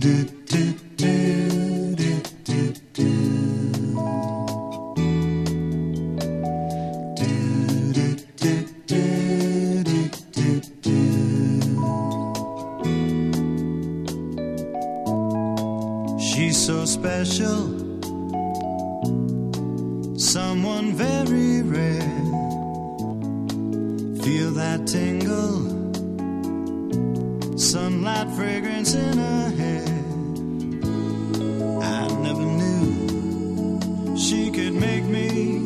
She's so special, someone very rare. Feel that tingle, sunlight fragrance in her hair. I never knew she could make me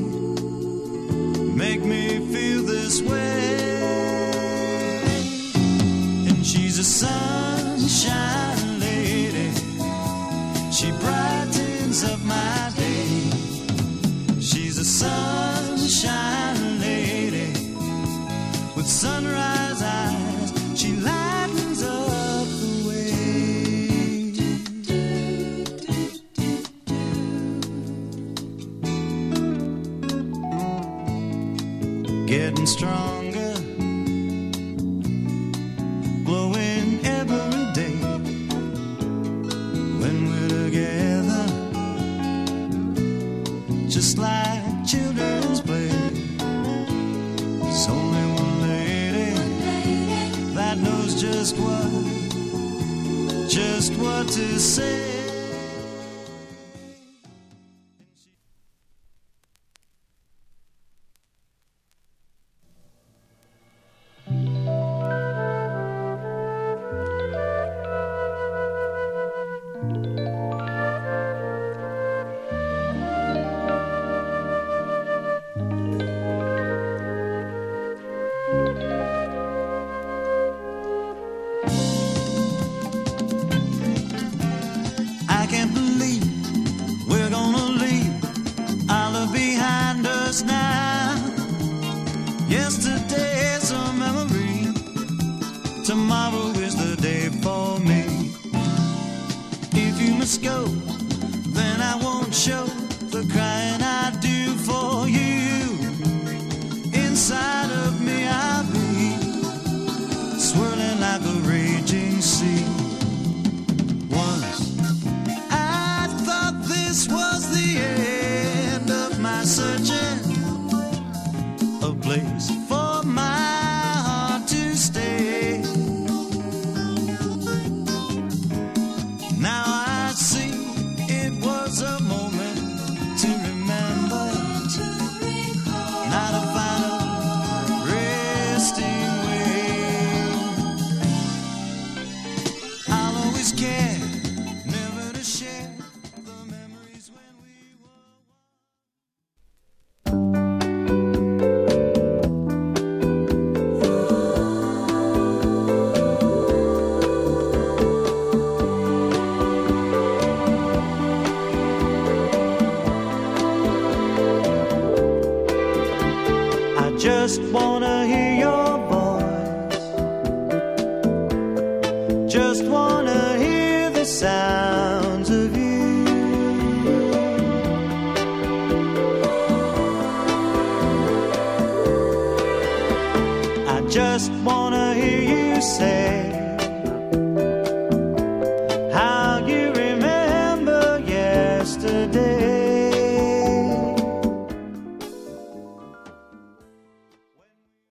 feel this way. And she's a sunshine lady, she brightens up my day. She's a sunshine lady with sunrise eyes, she lightens up the way. Getting stronger, glowing every day. When we're together, just like children's play. There's only one lady that knows just what to say. I can't believe we're gonna leave our love behind us now. Yesterday's a memory, tomorrow is the day for me. If you must go, then I won't show the crying I do for you. Inside of me I'll be swirling like a raging sea. This was the end of my searching, a place for my heart to stay. Now I see it was a moment to remember, not a final resting way. I'll always care, never to share. Just wanna hear your voice, just wanna hear the sounds of you. I just wanna hear you say